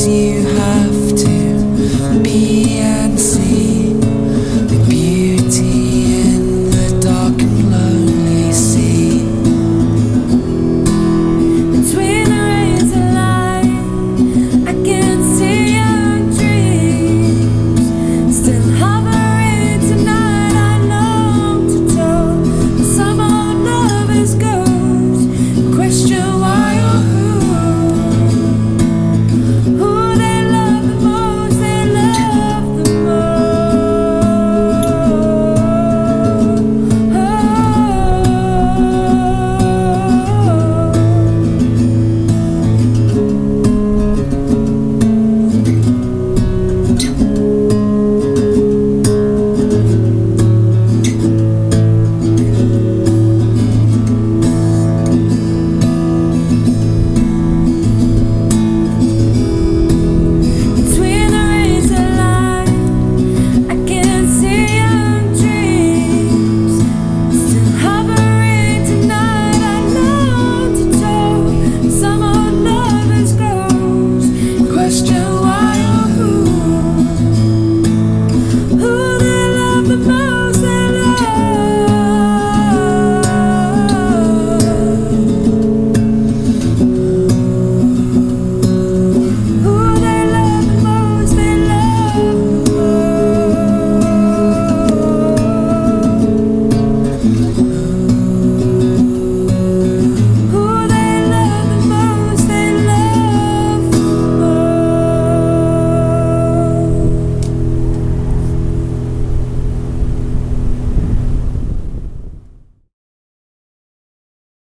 you have to be and see the beauty in the dark and lonely sea. Between the rays of light, I can see your dreams. Still hovering tonight, I long to tell some old lover's ghost. Question why or who they love the most, they love the Between the rays of light, I can see your dreams. Still hovering tonight, I long to tell some old lover's ghost. Question